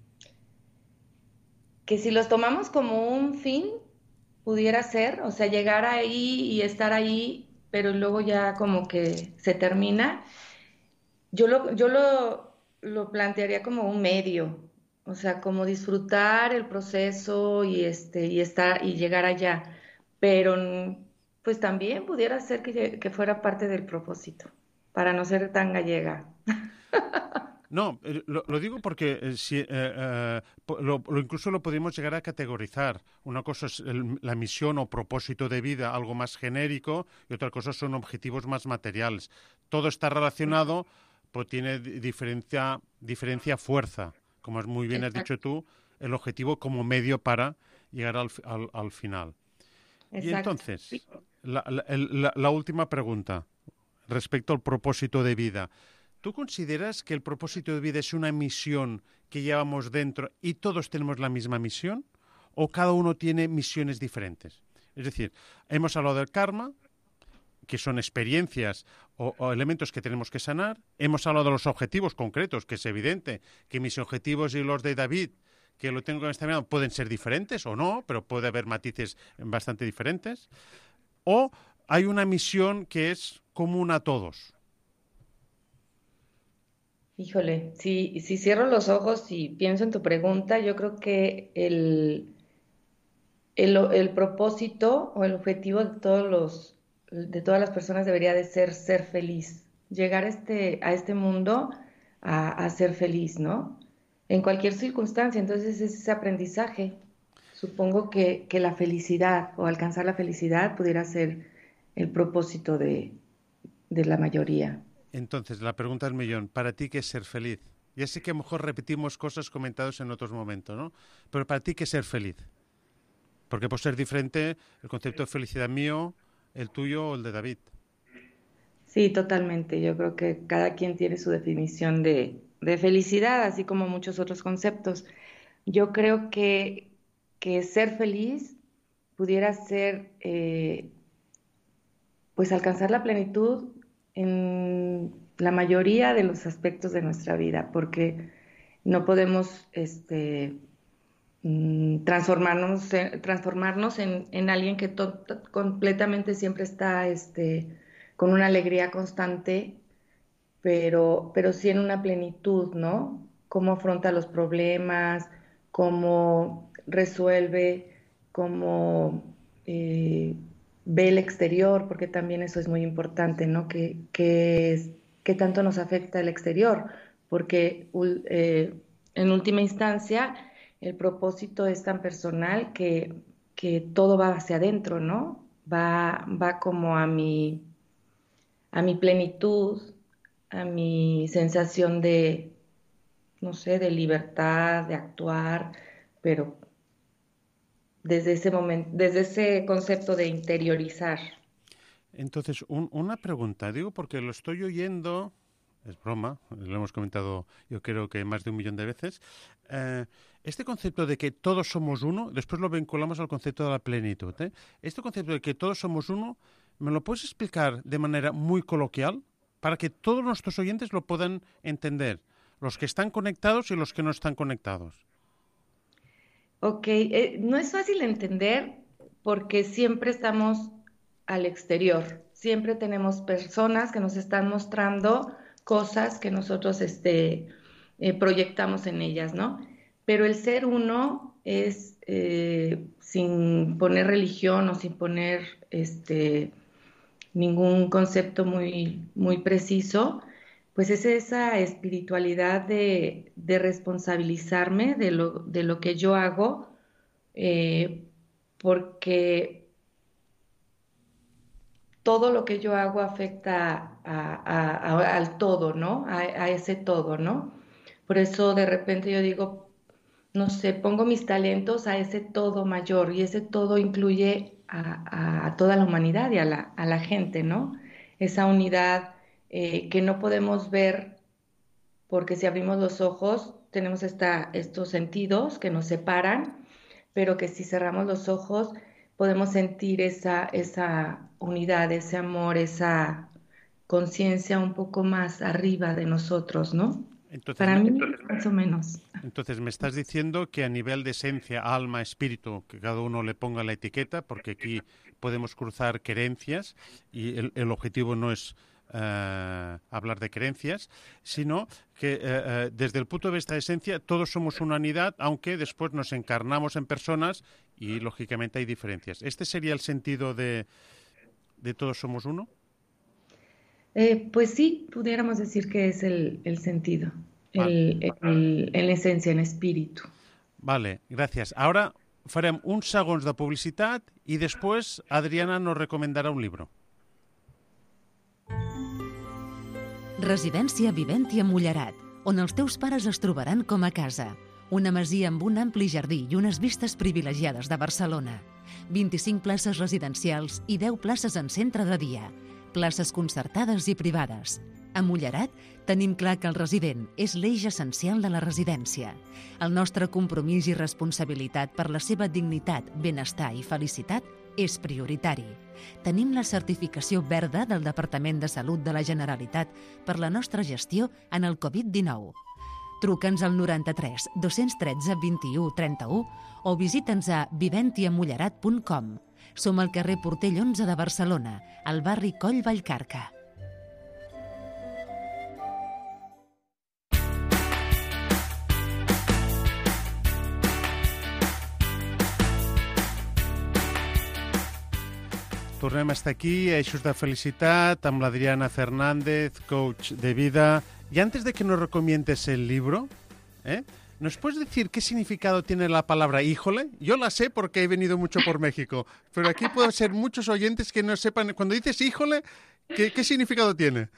que si los tomamos como un fin, pudiera ser, o sea, llegar ahí y estar ahí, pero luego ya como que se termina. Yo lo, yo lo, lo plantearía como un medio, o sea, como disfrutar el proceso y este y estar y llegar allá, pero pues también pudiera ser que, que fuera parte del propósito, para no ser tan gallega. No, lo, lo digo porque eh, si, eh, eh, lo, lo incluso lo podemos llegar a categorizar. Una cosa es el, la misión o propósito de vida, algo más genérico, y otra cosa son objetivos más materiales. Todo está relacionado, pues tiene diferencia, diferencia fuerza. Como muy bien has dicho tú, el objetivo como medio para llegar al, al, al final. Exacto. Y entonces, la, la, la, la última pregunta respecto al propósito de vida. ¿Tú consideras que el propósito de vida es una misión que llevamos dentro y todos tenemos la misma misión? ¿O cada uno tiene misiones diferentes? Es decir, hemos hablado del karma, que son experiencias o, o elementos que tenemos que sanar. Hemos hablado de los objetivos concretos, que es evidente que mis objetivos y los de David, que lo tengo en esta manera, pueden ser diferentes o no, pero puede haber matices bastante diferentes. O hay una misión que es común a todos. Híjole, si, si cierro los ojos y pienso en tu pregunta, yo creo que el, el, el propósito o el objetivo de todos los, de todas las personas debería de ser ser feliz, llegar a este, a este mundo a, a ser feliz, ¿no? En cualquier circunstancia, entonces es ese aprendizaje. Supongo que, que la felicidad o alcanzar la felicidad pudiera ser el propósito de, de la mayoría. Entonces, la pregunta del millón, ¿para ti qué es ser feliz? Ya sé que a lo mejor repetimos cosas comentadas en otros momentos, ¿no? Pero ¿para ti qué es ser feliz? Porque puede ser diferente el concepto de felicidad mío, el tuyo o el de David. Sí, totalmente. Yo creo que cada quien tiene su definición de, de felicidad, así como muchos otros conceptos. Yo creo que, que ser feliz pudiera ser, eh, pues, alcanzar la plenitud en la mayoría de los aspectos de nuestra vida, porque no podemos este, transformarnos, transformarnos en, en alguien que to- completamente siempre está este, con una alegría constante, pero, pero sí en una plenitud, ¿no? Cómo afronta los problemas, cómo resuelve, cómo eh, ve el exterior, porque también eso es muy importante, ¿no? Que, que, que tanto nos afecta el exterior, porque eh, en última instancia el propósito es tan personal que, que todo va hacia adentro, ¿no? Va, va como a mi, a mi plenitud, a mi sensación de, no sé, de libertad, de actuar, pero desde ese momento, desde ese concepto de interiorizar. Entonces, un, una pregunta, digo porque lo estoy oyendo, es broma, lo hemos comentado yo creo que más de un millón de veces, eh, este concepto de que todos somos uno, después lo vinculamos al concepto de la plenitud, ¿eh? Este concepto de que todos somos uno, ¿me lo puedes explicar de manera muy coloquial? Para que todos nuestros oyentes lo puedan entender, los que están conectados y los que no están conectados. Ok, eh, no es fácil entender porque siempre estamos al exterior, siempre tenemos personas que nos están mostrando cosas que nosotros este, eh, proyectamos en ellas, ¿no? Pero el ser uno es, eh, sin poner religión o sin poner este, ningún concepto muy, muy preciso, pues es esa espiritualidad de, de responsabilizarme de lo, de lo que yo hago, eh, porque todo lo que yo hago afecta a, a, a, al todo, ¿no? A, a ese todo, ¿no? Por eso de repente yo digo, no sé, pongo mis talentos a ese todo mayor y ese todo incluye a, a toda la humanidad y a la, a la gente, ¿no? Esa unidad eh, que no podemos ver porque si abrimos los ojos tenemos esta, estos sentidos que nos separan, pero que si cerramos los ojos podemos sentir esa, esa unidad, ese amor, esa conciencia un poco más arriba de nosotros, ¿no? Entonces, Para mí, entonces, más o menos. Entonces, me estás diciendo que a nivel de esencia, alma, espíritu, que cada uno le ponga la etiqueta, porque aquí podemos cruzar creencias y el, el objetivo no es uh, hablar de creencias, sino que uh, uh, desde el punto de vista de esencia todos somos una unidad, aunque después nos encarnamos en personas y, lógicamente, hay diferencias. ¿Este sería el sentido de, de todos somos uno? Eh, pues sí, pudiéramos decir que es el, el sentido, el, el, en esencia, en espíritu. Vale, gràcies. Ara farem uns segons de publicitat i després Adriana nos recomendarà un llibre. Residència Viventi a Mullerat, on els teus pares es trobaran com a casa. Una masia amb un ampli jardí i unes vistes privilegiades de Barcelona. vint-i-cinc places residencials i deu places en centre de dia. Places concertades i privades. A Mullerat tenim clar que el resident és l'eix essencial de la residència. El nostre compromís i responsabilitat per la seva dignitat, benestar i felicitat és prioritari. Tenim la certificació verda del Departament de Salut de la Generalitat per la nostra gestió en el covid dinou. Truca'ns al noranta-tres dos-cents tretze vint-i-u trenta-u o visita'ns a viventiamullerat punt com. Som al carrer Portell onze de Barcelona, al barri Coll Vallcarca. Tornem a estar aquí, Eixos de Felicitat, amb l'Adriana Fernández, coach de vida. Y antes de que nos recomiendes el libro, ¿eh? ¿nos puedes decir qué significado tiene la palabra híjole? Yo la sé porque he venido mucho por México, pero aquí pueden ser muchos oyentes que no sepan. Cuando dices híjole, ¿qué, qué significado tiene?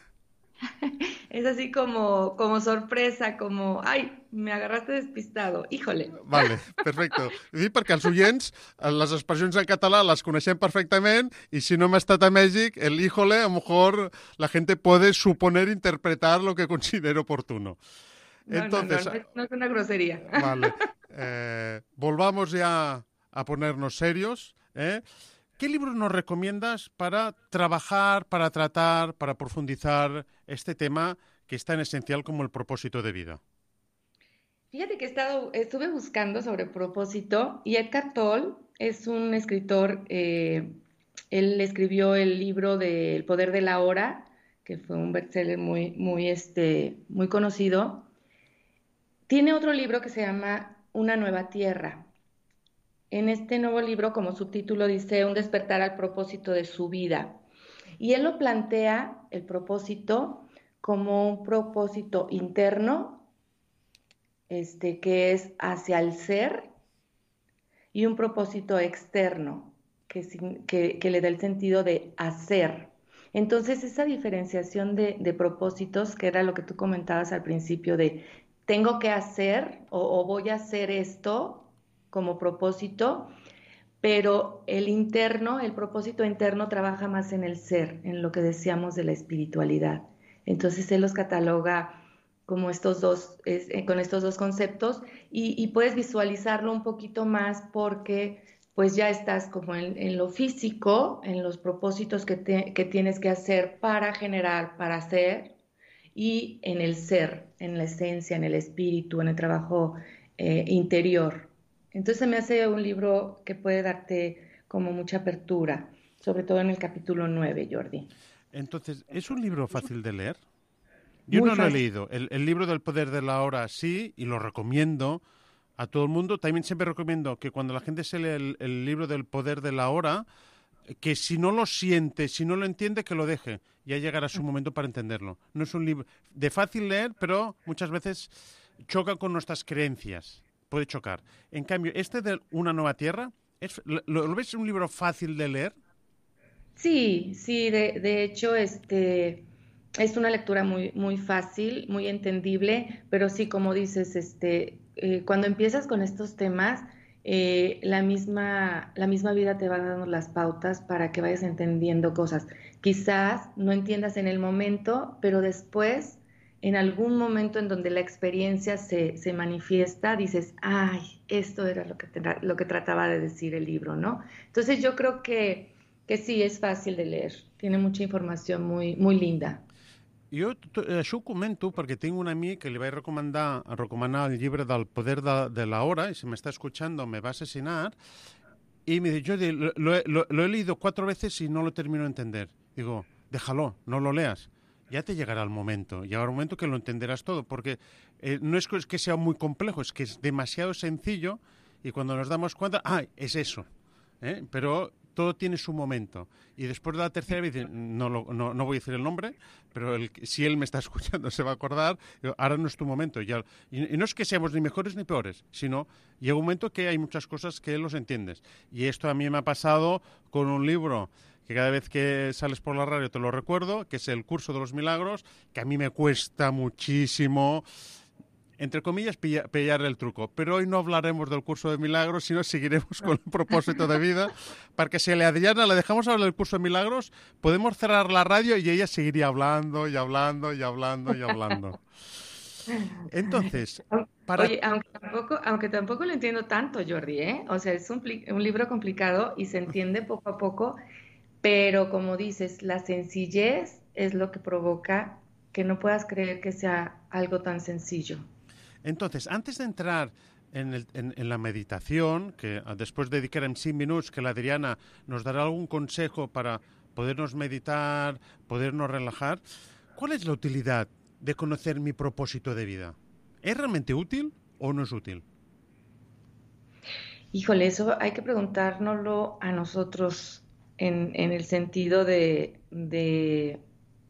Es así como, como sorpresa, como, ay, me agarraste despistado, híjole. Vale, perfecte. Dic perquè els oients, les expressions en català les coneixem perfectament y si no hem estat a México, el híjole, a lo mejor la gente puede suponer interpretar lo que considere oportuno. Entonces, no, no, no, no es una grosería. Vale. Eh, volvamos ya a ponernos serios. ¿eh? ¿Qué libros nos recomiendas para trabajar, para tratar, para profundizar este tema que es tan esencial como el propósito de vida? Fíjate que he estado, estuve buscando sobre propósito y Eckhart Tolle es un escritor, eh, él escribió el libro de El poder de la hora, que fue un bestseller muy, muy, este, muy conocido. Tiene otro libro que se llama Una nueva tierra. En este nuevo libro, como subtítulo, dice Un despertar al propósito de su vida. Y él lo plantea, el propósito, como un propósito interno, este, que es hacia el ser, y un propósito externo, que, que, que le da el sentido de hacer. Entonces, esa diferenciación de, de propósitos, que era lo que tú comentabas al principio de tengo que hacer o, o voy a hacer esto como propósito, pero el interno, el propósito interno trabaja más en el ser, en lo que decíamos de la espiritualidad. Entonces él los cataloga como estos dos, es, eh, con estos dos conceptos y, y puedes visualizarlo un poquito más porque pues ya estás como en, en lo físico, en los propósitos que, te, que tienes que hacer para generar, para hacer, y en el ser, en la esencia, en el espíritu, en el trabajo eh, interior. Entonces me hace un libro que puede darte como mucha apertura, sobre todo en el capítulo nueve, Jordi. Entonces, ¿es un libro fácil de leer? Yo Muy no lo he fácil. leído. El, el libro del poder de la hora sí, y lo recomiendo a todo el mundo. También siempre recomiendo que cuando la gente se lee el, el libro del poder de la hora, que si no lo siente, si no lo entiende, que lo deje. Ya llegará su momento para entenderlo. No es un libro de fácil leer, pero muchas veces choca con nuestras creencias. Puede chocar. En cambio, este de Una nueva tierra, ¿es, lo, ¿lo ves un libro fácil de leer? Sí, sí, de, de hecho, este, es una lectura muy, muy fácil, muy entendible, pero sí, como dices, este, eh, cuando empiezas con estos temas eh, la, misma, la misma vida te va dando las pautas para que vayas entendiendo cosas. Quizás no entiendas en el momento, pero después, en algún momento en donde la experiencia se, se manifiesta, dices, ay, esto era lo que, te, lo que trataba de decir el libro, ¿no? Entonces yo creo que, que sí, es fácil de leer, tiene mucha información muy, muy linda. Jo això ho comento perquè tinc un amic que li vaig recomanar, recomanar el llibre del poder de, de la hora, y si me está escuchando me va a asesinar, y me dice, yo lo, lo, lo he leído cuatro veces y no lo termino de entender. Digo, déjalo, no lo leas. Ya te llegará el momento, llegará un momento que lo entenderás todo, porque eh, no es que sea muy complejo, es que es demasiado sencillo, y cuando nos damos cuenta, ah, es eso, ¿eh? Pero todo tiene su momento. Y después de la tercera vez, no, lo, no, no voy a decir el nombre, pero el, si él me está escuchando se va a acordar, ahora no es tu momento. Ya, y, y no es que seamos ni mejores ni peores, sino llega un momento que hay muchas cosas que los entiendes. Y esto a mí me ha pasado con un libro que cada vez que sales por la radio te lo recuerdo, que es El curso de los milagros, que a mí me cuesta muchísimo, entre comillas, pillar, pillar el truco. Pero hoy no hablaremos del curso de milagros, sino seguiremos con el propósito de vida, porque si a la Adriana le dejamos hablar del curso de milagros, podemos cerrar la radio y ella seguiría hablando y hablando y hablando y hablando. Entonces, para... Oye, aunque tampoco, aunque tampoco lo entiendo tanto, Jordi, ¿eh? O sea, es un, un libro complicado y se entiende poco a poco, pero como dices, la sencillez es lo que provoca que no puedas creer que sea algo tan sencillo. Entonces, antes de entrar en, el, en, en la meditación, que después dedicarem cinc minuts, que la Adriana nos dará algún consejo para podernos meditar, podernos relajar, ¿cuál es la utilidad de conocer mi propósito de vida? ¿Es realmente útil o no es útil? Híjole, eso hay que preguntárnoslo a nosotros en, en el sentido de... de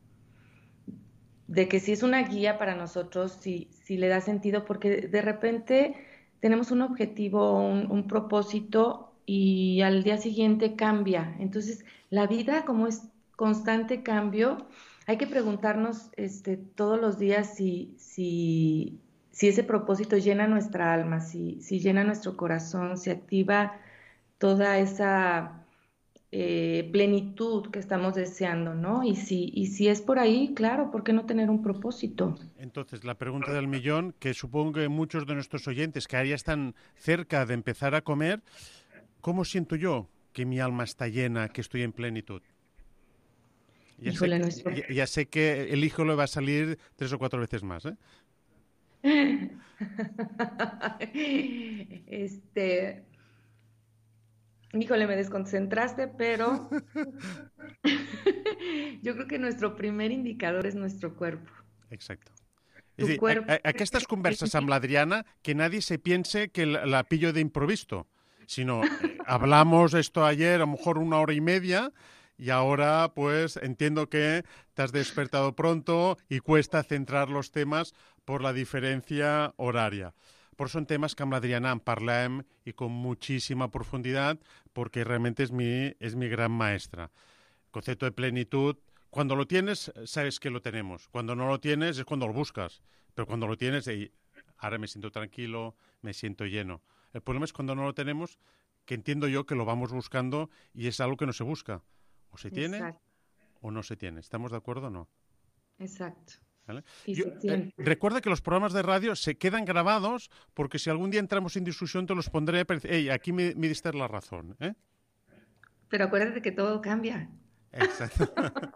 de que si es una guía para nosotros, si, si le da sentido, porque de repente tenemos un objetivo, un, un propósito y al día siguiente cambia. Entonces, la vida como es constante cambio, hay que preguntarnos este, todos los días si, si, si ese propósito llena nuestra alma, si, si llena nuestro corazón, si activa toda esa... Eh, plenitud que estamos deseando, ¿no? Y si, y si es por ahí, claro, ¿por qué no tener un propósito? Entonces, la pregunta del millón, que supongo que muchos de nuestros oyentes que ya están cerca de empezar a comer, ¿cómo siento yo que mi alma está llena, que estoy en plenitud? Ya, Híjole, sé, que, nuestro... ya, ya sé que el hijo le va a salir tres o cuatro veces más, ¿eh? este... Híjole, me desconcentraste, pero yo creo que nuestro primer indicador es nuestro cuerpo. Exacto. Es decir, cuerpo... a, a, aquestes converses amb l'Adriana, que nadie se piense que la, la pillo de improviso, sino eh, hablamos esto ayer, a lo mejor una hora y media, y ahora pues entiendo que te has despertado pronto y cuesta centrar los temas por la diferencia horaria. Por eso son temas que amb l'Adriana en parlem y con muchísima profundidad, porque realmente es mi, es mi gran maestra. El concepto de plenitud, cuando lo tienes, sabes que lo tenemos. Cuando no lo tienes, es cuando lo buscas. Pero cuando lo tienes, hey, ahora me siento tranquilo, me siento lleno. El problema es cuando no lo tenemos, que entiendo yo que lo vamos buscando y es algo que no se busca. O se tiene Exacto. o no se tiene. ¿Estamos de acuerdo o no? Exacto. ¿Vale? Yo, eh, recuerda que los programas de radio se quedan grabados porque si algún día entramos en discusión te los pondré para decir, hey, aquí me, me diste la razón. ¿eh? Pero acuérdate que todo cambia. Exacto.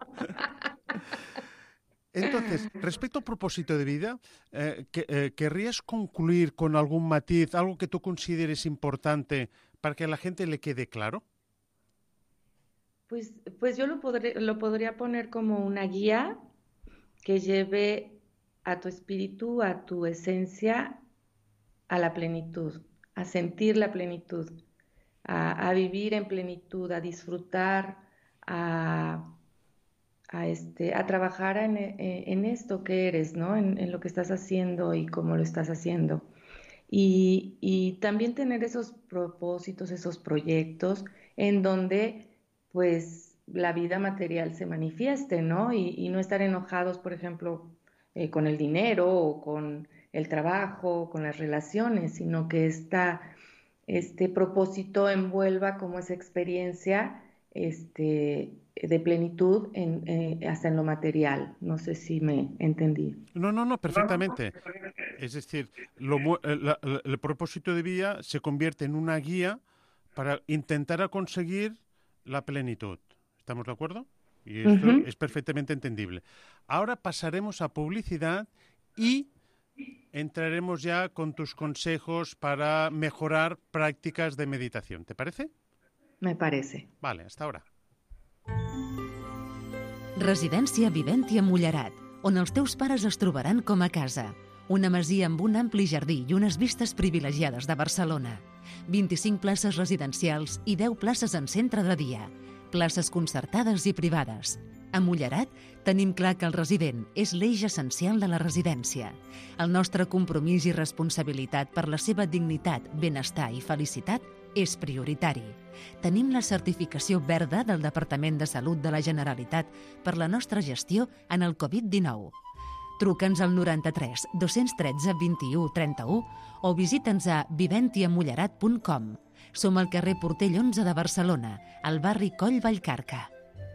Entonces, respecto al propósito de vida, eh, que, eh, ¿querrías concluir con algún matiz, algo que tú consideres importante para que a la gente le quede claro? Pues, pues yo lo, podré, lo podría poner como una guía que lleve a tu espíritu, a tu esencia, a la plenitud, a sentir la plenitud, a, a vivir en plenitud, a disfrutar, a, a, este, a trabajar en, en esto que eres, ¿no? En, en lo que estás haciendo y cómo lo estás haciendo. Y, y también tener esos propósitos, esos proyectos en donde, pues, la vida material se manifieste, ¿no? Y, y no estar enojados, por ejemplo, eh, con el dinero o con el trabajo, con las relaciones, sino que esta, este propósito envuelva como esa experiencia este, de plenitud en, eh, hasta en lo material. No sé si me entendí. No, no, no, perfectamente. Es decir, lo, la, la, el propósito de vida se convierte en una guía para intentar conseguir la plenitud. ¿Estamos de acuerdo? Y esto uh-huh. es perfectamente entendible. Ahora pasaremos a publicidad y entraremos ya con tus consejos para mejorar prácticas de meditación. ¿Te parece? Me parece. Vale, hasta ahora. Residència Viventi a Mullerat, on els teus pares es trobaran com a casa. Una masia amb un ampli jardí i unes vistes privilegiades de Barcelona. vint-i-cinc places residencials i deu places en centre de dia. Places concertades i privades. A Mullerat tenim clar que el resident és l'eix essencial de la residència. El nostre compromís i responsabilitat per la seva dignitat, benestar i felicitat és prioritari. Tenim la certificació verda del Departament de Salut de la Generalitat per la nostra gestió en el covid dinou. Truca'ns al noranta-tres dos-cents tretze vint-i-u trenta-u o visita'ns a viventi a mullerat punt com. Som al carrer Portell onze de Barcelona, al barri Coll Vallcarca.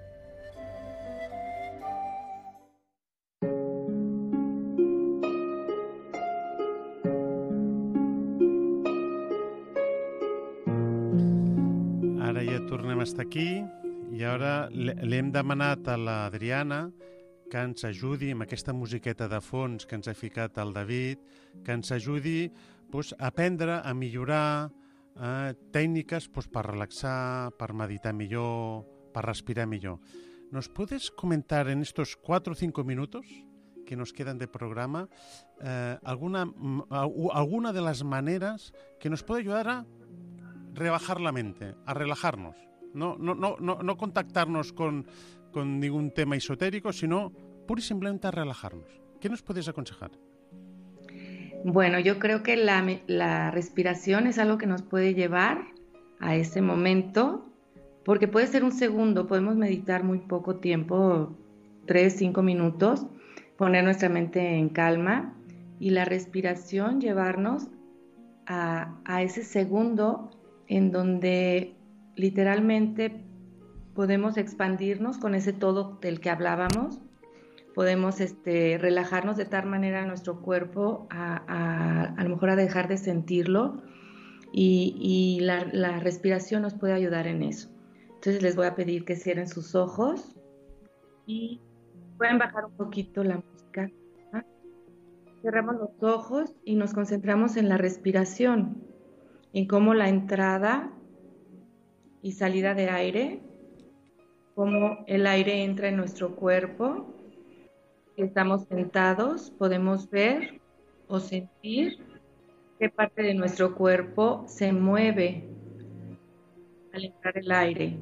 Ara ja tornem a estar aquí i ara li hem demanat a l'Adriana que ens ajudi amb aquesta musiqueta de fons que ens ha ficat el David, que ens ajudi pues, a aprendre, a millorar eh, tècniques pues, per relaxar, per meditar millor, per respirar millor. ¿Nos puedes comentar en estos cuatro o cinco minutos que nos quedan de programa eh, alguna, alguna de las maneras que nos puede ayudar a rebajar la mente, a relajarnos? No, no, no, no, no contactarnos con, con ningún tema esotérico, sino pura y simplemente a relajarnos. ¿Qué nos puedes aconsejar? Bueno, yo creo que la, la respiración es algo que nos puede llevar a ese momento, porque puede ser un segundo, podemos meditar muy poco tiempo, tres, cinco minutos, poner nuestra mente en calma y la respiración llevarnos a, a ese segundo en donde literalmente podemos expandirnos con ese todo del que hablábamos, podemos este, relajarnos de tal manera nuestro cuerpo a, a, a lo mejor a dejar de sentirlo y, y la, la respiración nos puede ayudar en eso. Entonces les voy a pedir que cierren sus ojos y pueden bajar un poquito la música. ¿Ah? Cerramos los ojos y nos concentramos en la respiración, en cómo la entrada y salida de aire, cómo el aire entra en nuestro cuerpo. Si estamos sentados, podemos ver o sentir qué parte de nuestro cuerpo se mueve al entrar el aire.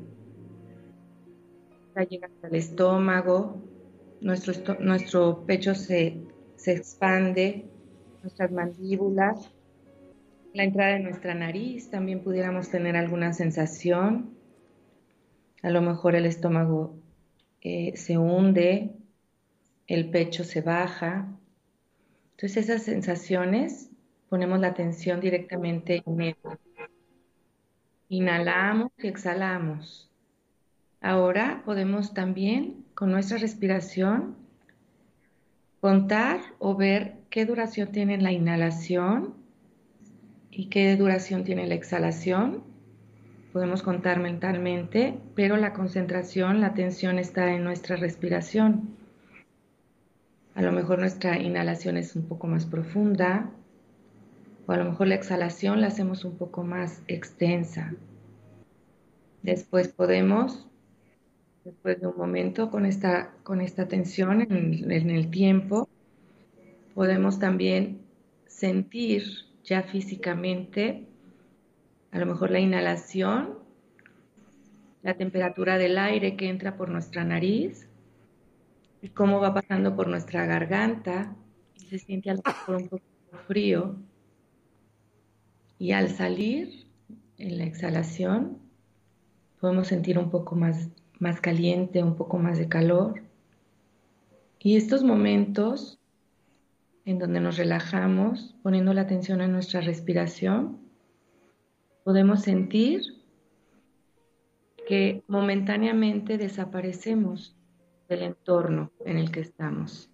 Ya llega hasta el estómago, nuestro, esto- nuestro pecho se, se expande, nuestras mandíbulas. La entrada de nuestra nariz también pudiéramos tener alguna sensación. A lo mejor el estómago eh, se hunde, el pecho se baja. Entonces esas sensaciones ponemos la atención directamente en ellas. Inhalamos y exhalamos. Ahora podemos también con nuestra respiración contar o ver qué duración tiene la inhalación y qué duración tiene la exhalación. Podemos contar mentalmente, pero la concentración, la atención está en nuestra respiración. A lo mejor nuestra inhalación es un poco más profunda, o a lo mejor la exhalación la hacemos un poco más extensa. Después podemos, después de un momento con esta, con esta atención en, en el tiempo, podemos también sentir ya físicamente, a lo mejor la inhalación, la temperatura del aire que entra por nuestra nariz y cómo va pasando por nuestra garganta y se siente a lo mejor un poco frío. Y al salir, en la exhalación, podemos sentir un poco más, más caliente, un poco más de calor. Y estos momentos en donde nos relajamos, poniendo la atención en nuestra respiración, podemos sentir que momentáneamente desaparecemos del entorno en el que estamos.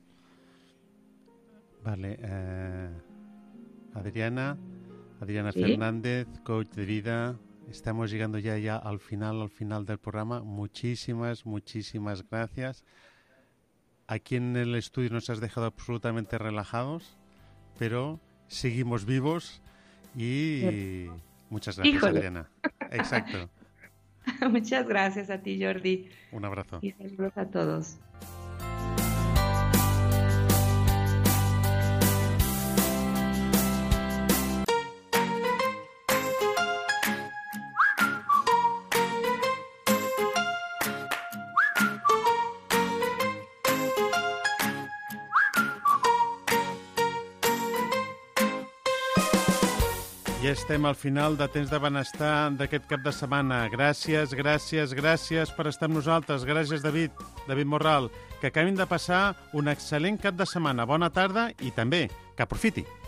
Vale. Eh, Adriana, Adriana ¿Sí? Fernández, coach de vida. Estamos llegando ya, ya al final, al final del programa. Muchísimas, muchísimas gracias. Aquí en el estudio nos has dejado absolutamente relajados, pero seguimos vivos y sí. Muchas gracias, Híjole. Adriana. Exacto. Muchas gracias a ti, Jordi. Un abrazo. Y saludos a todos. Ja estem al final de Temps de Benestar d'aquest cap de setmana. Gràcies, gràcies, gràcies per estar amb nosaltres. Gràcies, David, David Morral. Que acabin de passar un excel·lent cap de setmana. Bona tarda i també que aprofiti.